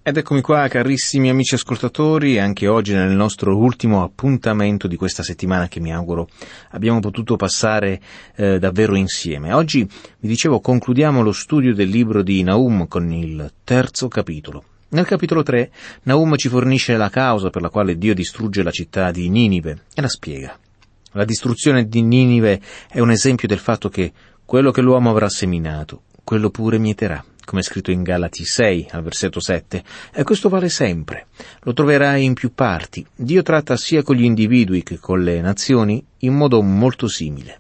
Ed eccomi qua, carissimi amici ascoltatori, anche oggi nel nostro ultimo appuntamento di questa settimana che mi auguro abbiamo potuto passare davvero insieme. Oggi, vi dicevo, concludiamo lo studio del libro di Nahum con il terzo capitolo. Nel capitolo 3, Nahum ci fornisce la causa per la quale Dio distrugge la città di Ninive e la spiega. La distruzione di Ninive è un esempio del fatto che quello che l'uomo avrà seminato, quello pure mieterà, come è scritto in Galati 6, al versetto 7, e questo vale sempre. Lo troverai in più parti. Dio tratta sia con gli individui che con le nazioni in modo molto simile.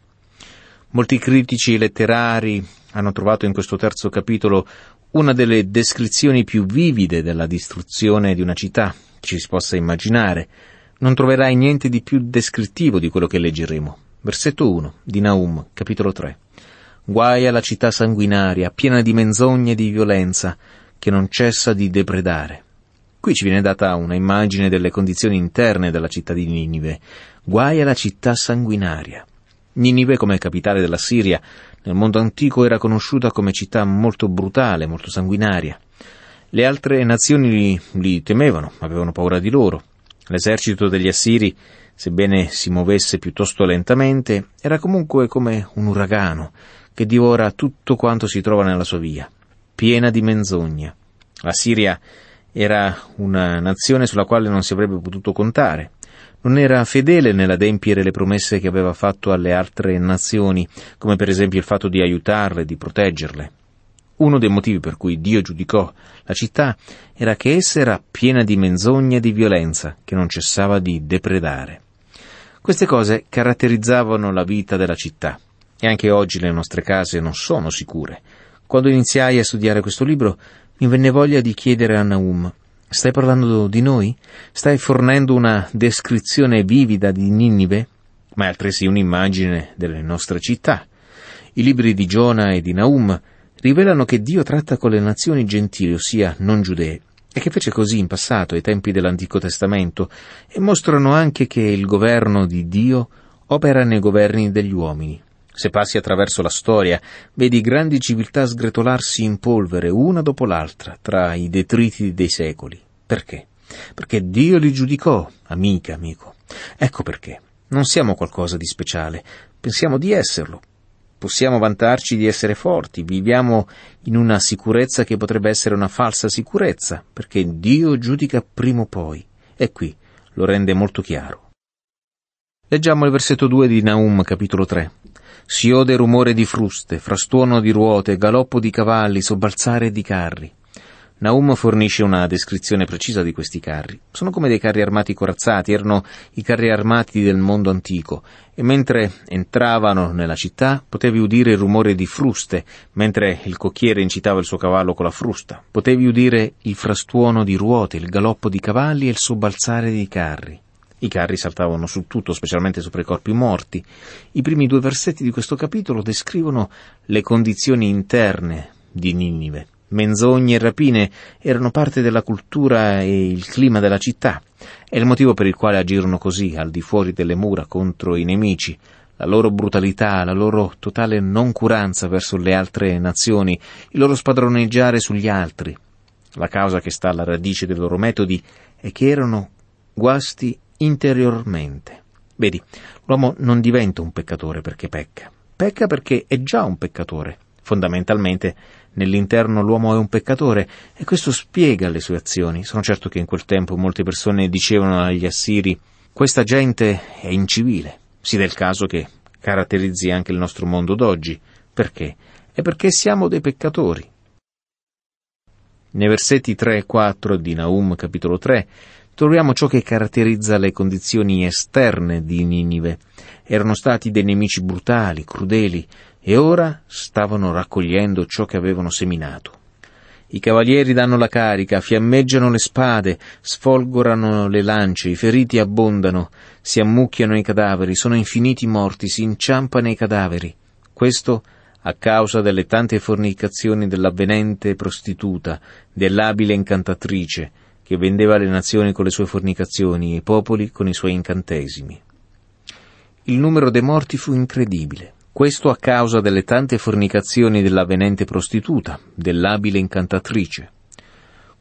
Molti critici letterari hanno trovato in questo terzo capitolo una delle descrizioni più vivide della distruzione di una città che ci si possa immaginare. Non troverai niente di più descrittivo di quello che leggeremo. Versetto 1 di Nahum, capitolo 3. Guai alla città sanguinaria, piena di menzogne e di violenza, che non cessa di depredare. Qui ci viene data una immagine delle condizioni interne della città di Ninive. Guai alla città sanguinaria. Ninive, come capitale della Siria, nel mondo antico era conosciuta come città molto brutale, molto sanguinaria. Le altre nazioni li temevano, avevano paura di loro. L'esercito degli Assiri, sebbene si muovesse piuttosto lentamente, era comunque come un uragano che divora tutto quanto si trova nella sua via, piena di menzogna. La Siria era una nazione sulla quale non si avrebbe potuto contare. Non era fedele nell'adempiere le promesse che aveva fatto alle altre nazioni, come per esempio il fatto di aiutarle, di proteggerle. Uno dei motivi per cui Dio giudicò la città era che essa era piena di menzogna e di violenza, che non cessava di depredare. Queste cose caratterizzavano la vita della città. E anche oggi le nostre case non sono sicure. Quando iniziai a studiare questo libro, mi venne voglia di chiedere a Nahum: stai parlando di noi? Stai fornendo una descrizione vivida di Ninive? Ma è altresì un'immagine delle nostre città. I libri di Giona e di Nahum rivelano che Dio tratta con le nazioni gentili, ossia non giudee, e che fece così in passato, ai tempi dell'Antico Testamento, e mostrano anche che il governo di Dio opera nei governi degli uomini. Se passi attraverso la storia, vedi grandi civiltà sgretolarsi in polvere una dopo l'altra tra i detriti dei secoli. Perché? Perché Dio li giudicò, amico. Ecco perché. Non siamo qualcosa di speciale, pensiamo di esserlo. Possiamo vantarci di essere forti, viviamo in una sicurezza che potrebbe essere una falsa sicurezza, perché Dio giudica prima o poi, e qui lo rende molto chiaro. Leggiamo il versetto 2 di Nahum, capitolo 3. Si ode rumore di fruste, frastuono di ruote, galoppo di cavalli, sobbalzare di carri. Nahum fornisce una descrizione precisa di questi carri. Sono come dei carri armati corazzati, erano i carri armati del mondo antico, e mentre entravano nella città potevi udire il rumore di fruste, mentre il cocchiere incitava il suo cavallo con la frusta. Potevi udire il frastuono di ruote, il galoppo di cavalli e il sobbalzare di carri. I carri saltavano su tutto, specialmente sopra i corpi morti. I primi 2 versetti di questo capitolo descrivono le condizioni interne di Ninive. Menzogne e rapine erano parte della cultura e il clima della città. È il motivo per il quale agirono così, al di fuori delle mura, contro i nemici. La loro brutalità, la loro totale noncuranza verso le altre nazioni, il loro spadroneggiare sugli altri. La causa che sta alla radice dei loro metodi è che erano guasti interiormente. Vedi, l'uomo non diventa un peccatore perché pecca. Pecca perché è già un peccatore. Fondamentalmente, nell'interno l'uomo è un peccatore, e questo spiega le sue azioni. Sono certo che in quel tempo molte persone dicevano agli Assiri: questa gente è incivile. Sia del caso che caratterizzi anche il nostro mondo d'oggi. Perché? È perché siamo dei peccatori. Nei versetti 3 e 4 di Nahum, capitolo 3, troviamo ciò che caratterizza le condizioni esterne di Ninive. Erano stati dei nemici brutali, crudeli, e ora stavano raccogliendo ciò che avevano seminato. I cavalieri danno la carica, fiammeggiano le spade, sfolgorano le lance, i feriti abbondano, si ammucchiano i cadaveri, sono infiniti i morti, si inciampa nei cadaveri. Questo a causa delle tante fornicazioni dell'avvenente prostituta, dell'abile incantatrice, che vendeva le nazioni con le sue fornicazioni e i popoli con i suoi incantesimi. Il numero dei morti fu incredibile. Questo a causa delle tante fornicazioni dell'avvenente prostituta, dell'abile incantatrice.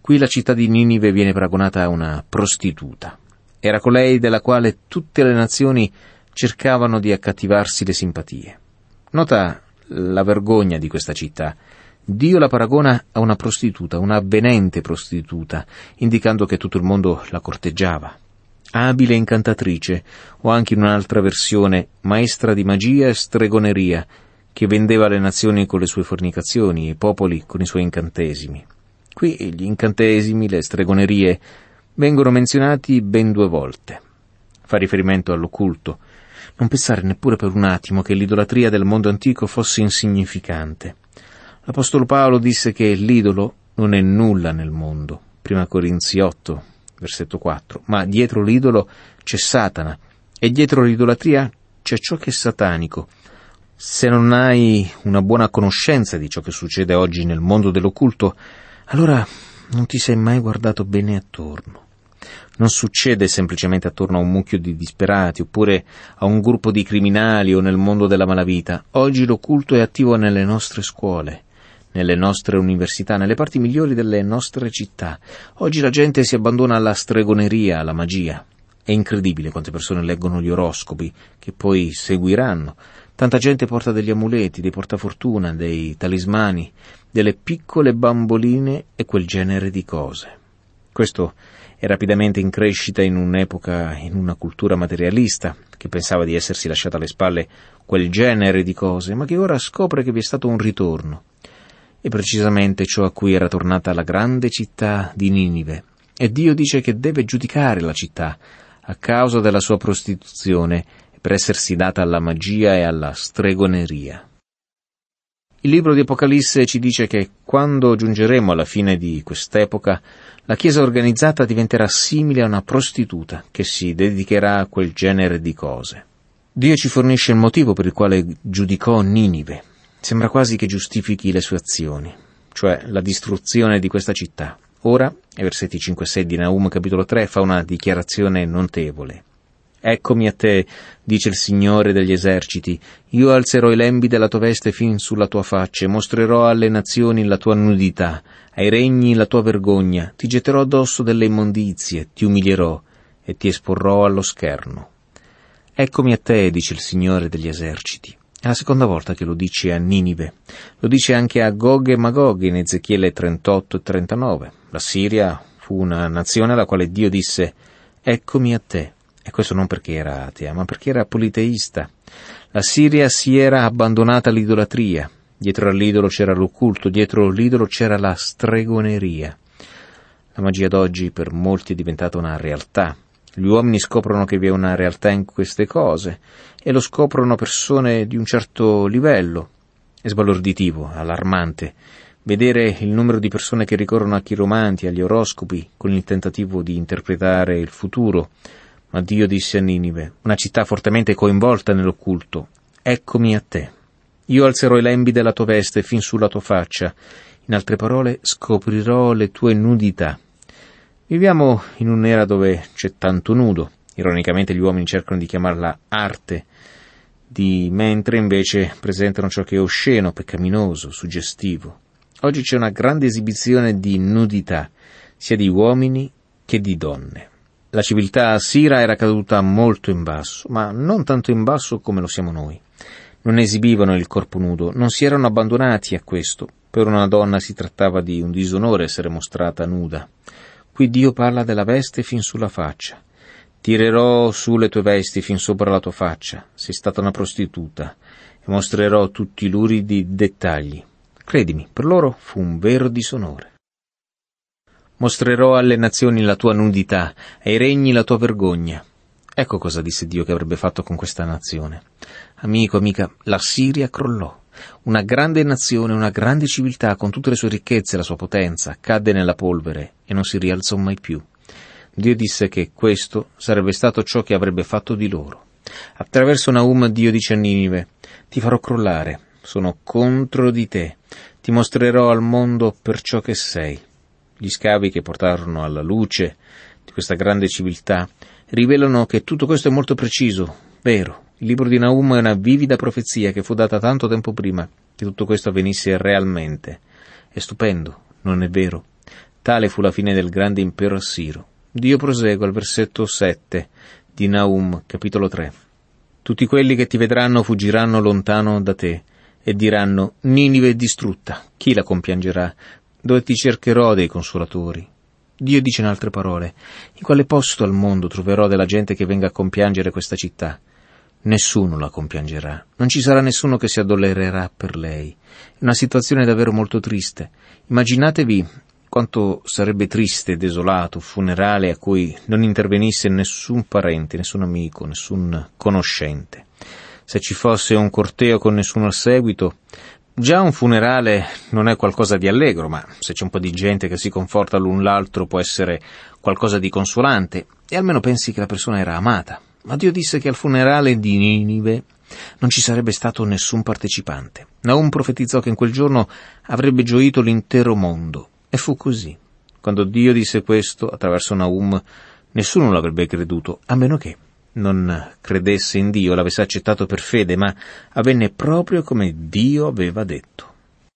Qui la città di Ninive viene paragonata a una prostituta. Era colei della quale tutte le nazioni cercavano di accattivarsi le simpatie. Nota la vergogna di questa città. Dio la paragona a una prostituta, una avvenente prostituta, indicando che tutto il mondo la corteggiava. Abile incantatrice, o anche in un'altra versione, maestra di magia e stregoneria, che vendeva le nazioni con le sue fornicazioni e i popoli con i suoi incantesimi. Qui gli incantesimi, le stregonerie, vengono menzionati ben 2 volte. Fa riferimento all'occulto. Non pensare neppure per un attimo che l'idolatria del mondo antico fosse insignificante. L'Apostolo Paolo disse che l'idolo non è nulla nel mondo, 1 Corinzi 8, versetto 4, ma dietro l'idolo c'è Satana, e dietro l'idolatria c'è ciò che è satanico. Se non hai una buona conoscenza di ciò che succede oggi nel mondo dell'occulto, allora non ti sei mai guardato bene attorno. Non succede semplicemente attorno a un mucchio di disperati, oppure a un gruppo di criminali o nel mondo della malavita. Oggi l'occulto è attivo nelle nostre scuole, nelle nostre università, nelle parti migliori delle nostre città. Oggi la gente si abbandona alla stregoneria, alla magia. È incredibile quante persone leggono gli oroscopi, che poi seguiranno. Tanta gente porta degli amuleti, dei portafortuna, dei talismani, delle piccole bamboline e quel genere di cose. Questo è rapidamente in crescita in un'epoca, in una cultura materialista, che pensava di essersi lasciata alle spalle quel genere di cose, ma che ora scopre che vi è stato un ritorno. E precisamente ciò a cui era tornata la grande città di Ninive. E Dio dice che deve giudicare la città a causa della sua prostituzione e per essersi data alla magia e alla stregoneria. Il libro di Apocalisse ci dice che quando giungeremo alla fine di quest'epoca, la Chiesa organizzata diventerà simile a una prostituta che si dedicherà a quel genere di cose. Dio ci fornisce il motivo per il quale giudicò Ninive. Sembra quasi che giustifichi le sue azioni, cioè la distruzione di questa città. Ora, ai versetti 5 e 6 di Nahum capitolo 3, fa una dichiarazione notevole. Eccomi a te, dice il Signore degli eserciti, io alzerò i lembi della tua veste fin sulla tua faccia e mostrerò alle nazioni la tua nudità, ai regni la tua vergogna, ti getterò addosso delle immondizie, ti umilierò e ti esporrò allo scherno. Eccomi a te, dice il Signore degli eserciti. È la seconda volta che lo dice a Ninive. Lo dice anche a Gog e Magog in Ezechiele 38 e 39. La Siria fu una nazione alla quale Dio disse «Eccomi a te». E questo non perché era atea, ma perché era politeista. La Siria si era abbandonata all'idolatria. Dietro all'idolo c'era l'occulto, dietro l'idolo c'era la stregoneria. La magia d'oggi per molti è diventata una realtà. Gli uomini scoprono che vi è una realtà in queste cose e lo scoprono persone di un certo livello. È sbalorditivo, allarmante, vedere il numero di persone che ricorrono a chiromanti, agli oroscopi, con il tentativo di interpretare il futuro. Ma Dio disse a Ninive, una città fortemente coinvolta nell'occulto, eccomi a te. Io alzerò i lembi della tua veste fin sulla tua faccia. In altre parole, scoprirò le tue nudità. Viviamo in un'era dove c'è tanto nudo. Ironicamente gli uomini cercano di chiamarla arte, mentre invece presentano ciò che è osceno, peccaminoso, suggestivo. Oggi c'è una grande esibizione di nudità, sia di uomini che di donne. La civiltà assira era caduta molto in basso, ma non tanto in basso come lo siamo noi. Non esibivano il corpo nudo, non si erano abbandonati a questo. Per una donna si trattava di un disonore essere mostrata nuda. Qui Dio parla della veste fin sulla faccia. Tirerò su le tue vesti fin sopra la tua faccia, sei stata una prostituta, e mostrerò tutti i luridi dettagli. Credimi, per loro fu un vero disonore. Mostrerò alle nazioni la tua nudità, ai regni la tua vergogna. Ecco cosa disse Dio che avrebbe fatto con questa nazione. Amico, amica, la Siria crollò. Una grande nazione, una grande civiltà, con tutte le sue ricchezze e la sua potenza, cadde nella polvere e non si rialzò mai più. Dio disse che questo sarebbe stato ciò che avrebbe fatto di loro. Attraverso Nahum Dio dice a Ninive, ti farò crollare, sono contro di te, ti mostrerò al mondo per ciò che sei. Gli scavi che portarono alla luce di questa grande civiltà rivelano che tutto questo è molto preciso, vero. Il libro di Nahum è una vivida profezia che fu data tanto tempo prima che tutto questo avvenisse realmente. È stupendo, non è vero? Tale fu la fine del grande impero assiro. Dio prosegue al versetto 7 di Nahum, capitolo 3. Tutti quelli che ti vedranno fuggiranno lontano da te e diranno: Ninive è distrutta, chi la compiangerà? Dove ti cercherò dei consolatori? Dio dice in altre parole: in quale posto al mondo troverò della gente che venga a compiangere questa città? Nessuno la compiangerà, non ci sarà nessuno che si addolorerà per lei. È una situazione davvero molto triste. Immaginatevi quanto sarebbe triste e desolato un funerale a cui non intervenisse nessun parente, nessun amico, nessun conoscente. Se ci fosse un corteo con nessuno al seguito, già un funerale non è qualcosa di allegro, ma se c'è un po' di gente che si conforta l'un l'altro può essere qualcosa di consolante, e almeno pensi che la persona era amata. Ma Dio disse che al funerale di Ninive non ci sarebbe stato nessun partecipante. Nahum profetizzò che in quel giorno avrebbe gioito l'intero mondo. E fu così. Quando Dio disse questo, attraverso Nahum, nessuno l'avrebbe creduto, a meno che non credesse in Dio, l'avesse accettato per fede, ma avvenne proprio come Dio aveva detto.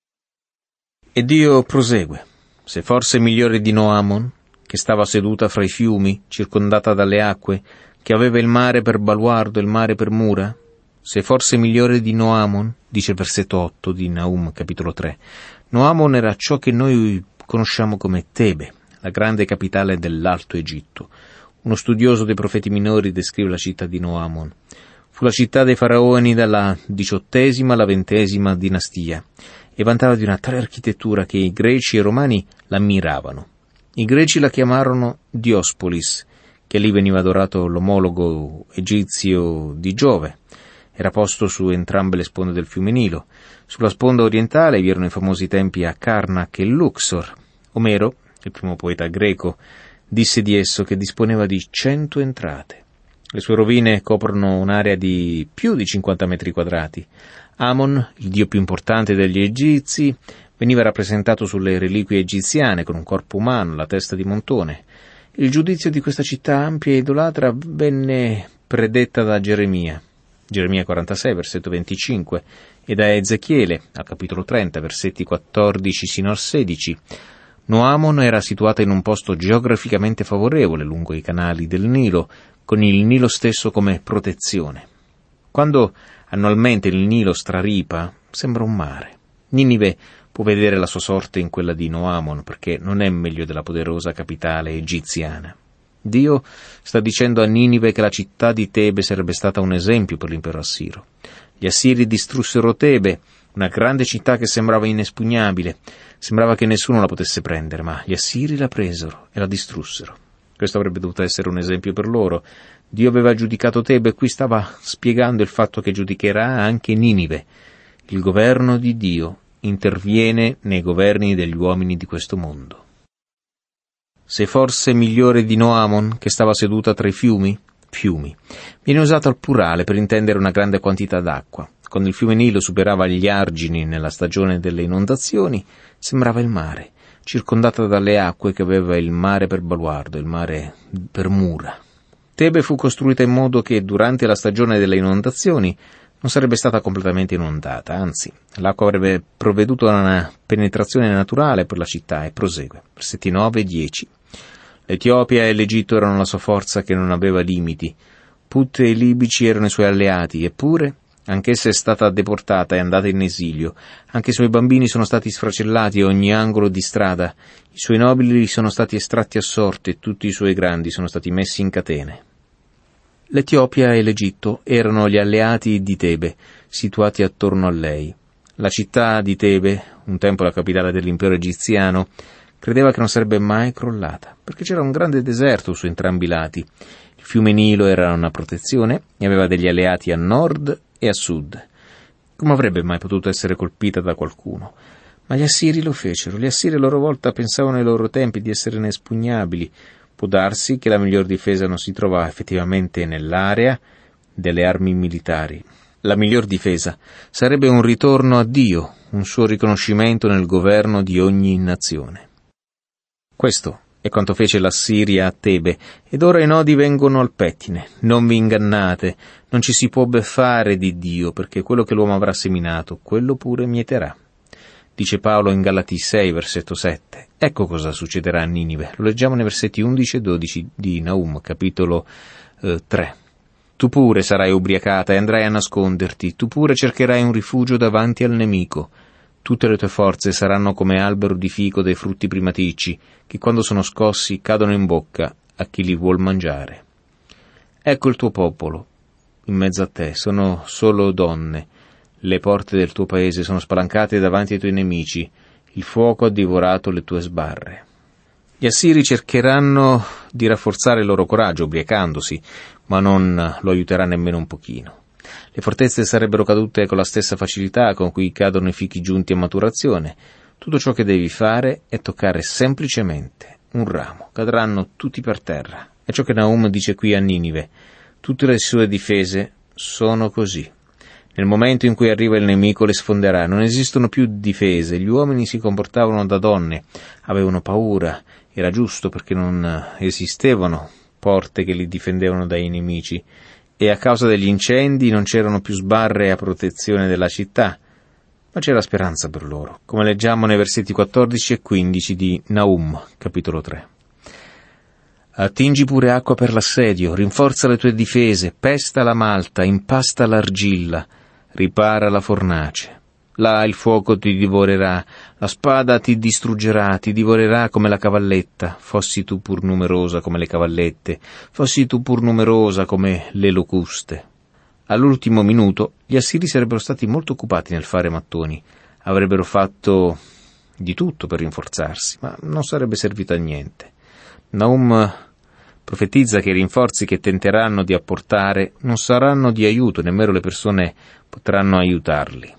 E Dio prosegue: se forse migliore di Noamon, che stava seduta fra i fiumi, circondata dalle acque, che aveva il mare per baluardo e il mare per mura? Se forse migliore di Noamon, dice il versetto 8 di Nahum, capitolo 3. Noamon era ciò che noi conosciamo come Tebe, la grande capitale dell'Alto Egitto. Uno studioso dei profeti minori descrive la città di Noamon. Fu la città dei faraoni dalla XVIII alla XX dinastia e vantava di una tale architettura che i greci e i romani la ammiravano. I greci la chiamarono Diospolis, che lì veniva adorato l'omologo egizio di Giove. Era posto su entrambe le sponde del fiume Nilo. Sulla sponda orientale vi erano i famosi templi a Karnak e Luxor. Omero, il primo poeta greco, disse di esso che disponeva di 100 entrate. Le sue rovine coprono un'area di più di 50 metri quadrati. Amon, il dio più importante degli egizi, veniva rappresentato sulle reliquie egiziane con un corpo umano, la testa di montone. Il giudizio di questa città ampia e idolatra venne predetta da Geremia 46, versetto 25, e da Ezechiele, al capitolo 30, versetti 14 sino al 16. Noamon era situata in un posto geograficamente favorevole lungo i canali del Nilo, con il Nilo stesso come protezione. Quando annualmente il Nilo straripa, sembra un mare. Ninive può vedere la sua sorte in quella di Noamon, perché non è meglio della poderosa capitale egiziana. Dio sta dicendo a Ninive che la città di Tebe sarebbe stata un esempio per l'impero assiro. Gli assiri distrussero Tebe, una grande città che sembrava inespugnabile. Sembrava che nessuno la potesse prendere, ma gli assiri la presero e la distrussero. Questo avrebbe dovuto essere un esempio per loro. Dio aveva giudicato Tebe e qui stava spiegando il fatto che giudicherà anche Ninive. Il governo di Dio interviene nei governi degli uomini di questo mondo. Se forse migliore di Noamon, che stava seduta tra i fiumi? Fiumi. Viene usato al plurale per intendere una grande quantità d'acqua. Quando il fiume Nilo superava gli argini nella stagione delle inondazioni, sembrava il mare, circondata dalle acque che aveva il mare per baluardo, il mare per mura. Tebe fu costruita in modo che durante la stagione delle inondazioni non sarebbe stata completamente inondata, anzi, l'acqua avrebbe provveduto a una penetrazione naturale per la città, e prosegue. Versetti 9 e 10. L'Etiopia e l'Egitto erano la sua forza che non aveva limiti. Put e i libici erano i suoi alleati, eppure anch'essa è stata deportata e andata in esilio. Anche i suoi bambini sono stati sfracellati a ogni angolo di strada. I suoi nobili sono stati estratti a sorte e tutti i suoi grandi sono stati messi in catene. L'Etiopia e l'Egitto erano gli alleati di Tebe, situati attorno a lei. La città di Tebe, un tempo la capitale dell'impero egiziano, credeva che non sarebbe mai crollata, perché c'era un grande deserto su entrambi i lati. Il fiume Nilo era una protezione e aveva degli alleati a nord e a sud. Come avrebbe mai potuto essere colpita da qualcuno? Ma gli assiri lo fecero. Gli assiri a loro volta pensavano ai loro tempi di essere inespugnabili. Può darsi che la miglior difesa non si trova effettivamente nell'area delle armi militari. La miglior difesa sarebbe un ritorno a Dio, un suo riconoscimento nel governo di ogni nazione. Questo è quanto fece l'Assiria a Tebe, ed ora i nodi vengono al pettine. Non vi ingannate, non ci si può beffare di Dio, perché quello che l'uomo avrà seminato, quello pure mieterà. dice Paolo in Galati 6, versetto 7. Ecco cosa succederà a Ninive. Lo leggiamo nei versetti 11 e 12 di Nahum, capitolo 3. Tu pure sarai ubriacata e andrai a nasconderti, tu pure cercherai un rifugio davanti al nemico. Tutte le tue forze saranno come albero di fico dai frutti primaticci, che quando sono scossi cadono in bocca a chi li vuol mangiare. Ecco il tuo popolo, in mezzo a te, sono solo donne. Le porte del tuo paese sono spalancate davanti ai tuoi nemici, il fuoco ha divorato le tue sbarre. Gli assiri cercheranno di rafforzare il loro coraggio, ubriacandosi, ma non lo aiuterà nemmeno un pochino. Le fortezze sarebbero cadute con la stessa facilità con cui cadono i fichi giunti a maturazione. Tutto ciò che devi fare è toccare semplicemente un ramo. Cadranno tutti per terra. È ciò che Nahum dice qui a Ninive. Tutte le sue difese sono così. Nel momento in cui arriva il nemico le sfonderà. Non esistono più difese. Gli uomini si comportavano da donne. Avevano paura. Era giusto perché non esistevano porte che li difendevano dai nemici. E a causa degli incendi non c'erano più sbarre a protezione della città, ma c'era speranza per loro, come leggiamo nei versetti 14 e 15 di Nahum, capitolo 3. Attingi pure acqua per l'assedio, rinforza le tue difese, pesta la malta, impasta l'argilla, ripara la fornace. Là il fuoco ti divorerà, la spada ti distruggerà, ti divorerà come la cavalletta, fossi tu pur numerosa come le cavallette, fossi tu pur numerosa come le locuste. All'ultimo minuto gli assiri sarebbero stati molto occupati nel fare mattoni, avrebbero fatto di tutto per rinforzarsi, ma non sarebbe servito a niente. Nahum profetizza che i rinforzi che tenteranno di apportare non saranno di aiuto, nemmeno le persone potranno aiutarli.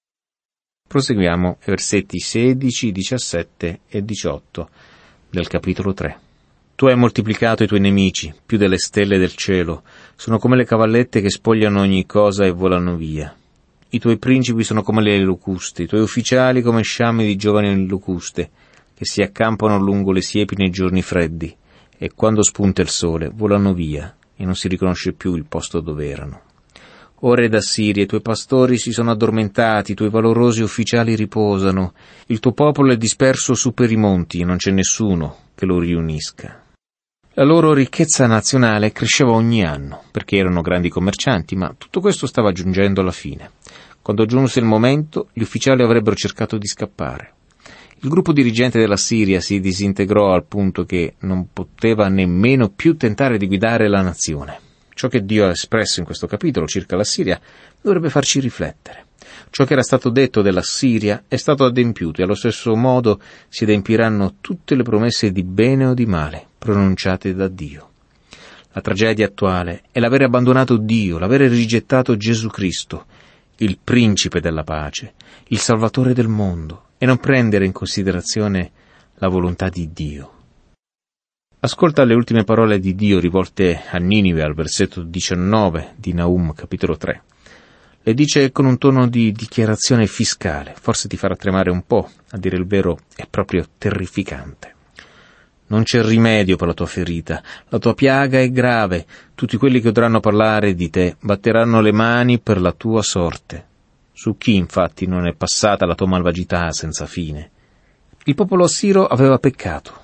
Proseguiamo ai versetti 16, 17 e 18 del capitolo 3. Tu hai moltiplicato i tuoi nemici, più delle stelle del cielo, sono come le cavallette che spogliano ogni cosa e volano via. I tuoi principi sono come le locuste, i tuoi ufficiali come sciami di giovani locuste, che si accampano lungo le siepi nei giorni freddi, e quando spunta il sole volano via, e non si riconosce più il posto dove erano. O re d'Assiria, i tuoi pastori si sono addormentati, i tuoi valorosi ufficiali riposano, il tuo popolo è disperso su per i monti e non c'è nessuno che lo riunisca. La loro ricchezza nazionale cresceva ogni anno, perché erano grandi commercianti, ma tutto questo stava giungendo alla fine. Quando giunse il momento, gli ufficiali avrebbero cercato di scappare. Il gruppo dirigente della Siria si disintegrò al punto che non poteva nemmeno più tentare di guidare la nazione. Ciò che Dio ha espresso in questo capitolo circa la Siria dovrebbe farci riflettere. Ciò che era stato detto della Siria è stato adempiuto e allo stesso modo si adempiranno tutte le promesse di bene o di male pronunciate da Dio. La tragedia attuale è l'avere abbandonato Dio, l'avere rigettato Gesù Cristo, il principe della pace, il salvatore del mondo, e non prendere in considerazione la volontà di Dio. Ascolta le ultime parole di Dio rivolte a Ninive al versetto 19 di Nahum, capitolo 3. Le dice con un tono di dichiarazione fiscale, forse ti farà tremare un po', a dire il vero è proprio terrificante. Non c'è rimedio per la tua ferita, la tua piaga è grave, tutti quelli che udranno parlare di te batteranno le mani per la tua sorte. Su chi infatti non è passata la tua malvagità senza fine? Il popolo assiro aveva peccato.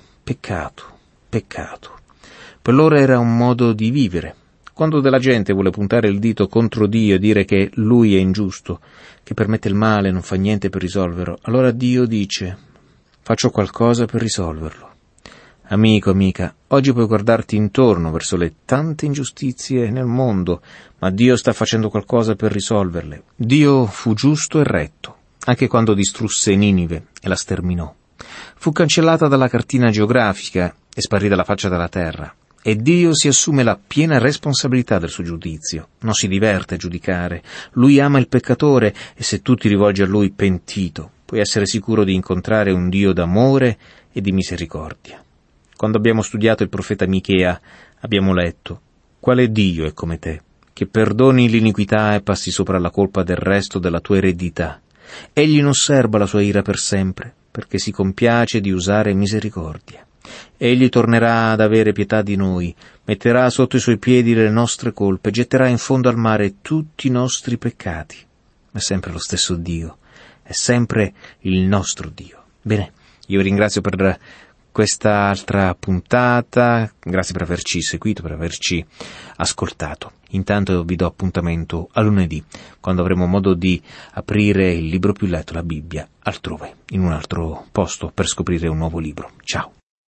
Per loro era un modo di vivere. Quando della gente vuole puntare il dito contro Dio e dire che Lui è ingiusto, che permette il male e non fa niente per risolverlo, allora Dio dice: faccio qualcosa per risolverlo. Amico, amica, oggi puoi guardarti intorno verso le tante ingiustizie nel mondo, ma Dio sta facendo qualcosa per risolverle. Dio fu giusto e retto, anche quando distrusse Ninive e la sterminò. Fu cancellata dalla cartina geografica e sparì dalla faccia della terra. E Dio si assume la piena responsabilità del suo giudizio. Non si diverte a giudicare. Lui ama il peccatore e se tu ti rivolgi a Lui pentito, puoi essere sicuro di incontrare un Dio d'amore e di misericordia. Quando abbiamo studiato il profeta Michea, abbiamo letto: quale Dio è come te, che perdoni l'iniquità e passi sopra la colpa del resto della tua eredità. Egli non serba la sua ira per sempre, perché si compiace di usare misericordia. Egli tornerà ad avere pietà di noi, metterà sotto i suoi piedi le nostre colpe, getterà in fondo al mare tutti i nostri peccati. È sempre lo stesso Dio. è sempre il nostro Dio. Bene, io vi ringrazio per questa altra puntata, grazie per averci seguito, per averci ascoltato. Intanto vi do appuntamento a lunedì, quando avremo modo di aprire il libro più letto, la Bibbia, altrove, in un altro posto, per scoprire un nuovo libro. Ciao!